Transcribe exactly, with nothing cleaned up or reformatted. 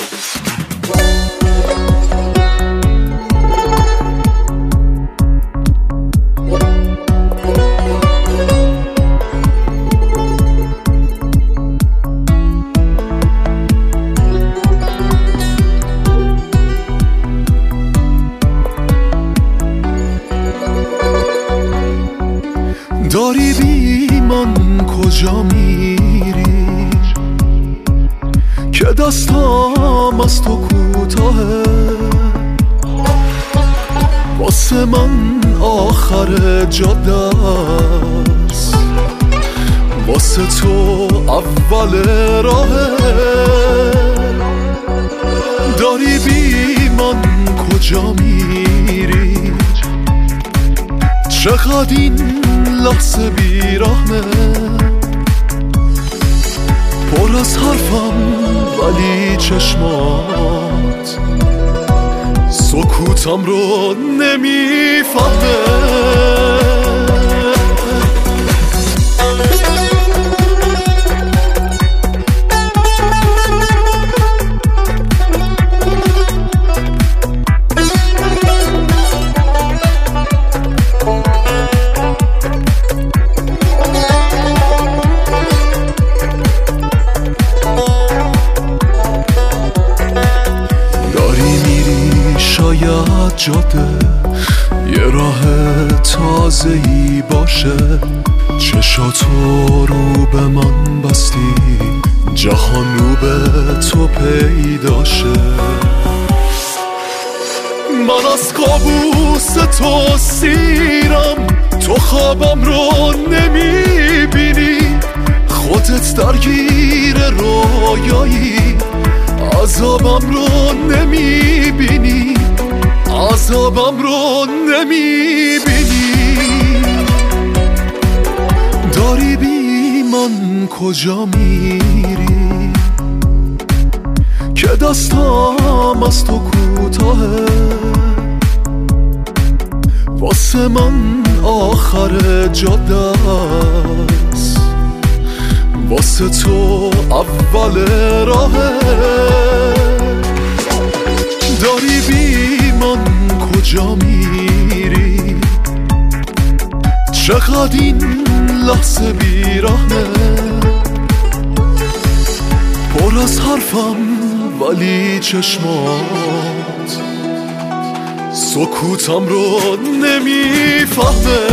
داری بی من کجا میری که دستام از تو کوتاهه، واسه من آخر جاده است، واسه تو اول راهه. داری بی من کجا میری، چقدر این لحظه بیرحمه، پر از حرفم ولی چشمات سکوتم رو نمیفهمه. جاده یه راه تازه‌ای باشه، چشاتو رو به من بستی، جهان رو به تو پیداشه. من از کابوس تو سیرم، تو خوابم رو نمیبینی، خودت درگیر رویایی، عذابم رو نمیبینی، عذابم رو نمیبینی. داری بی من کجا میری که دستام از تو کوتاهه، واسه من آخر جاده است، واسه تو اول راهه. داری بی من کجا میری، چقدر این لحظه بیرحمه، پر از حرفم ولی چشمات سکوتم رو نمیفهمه.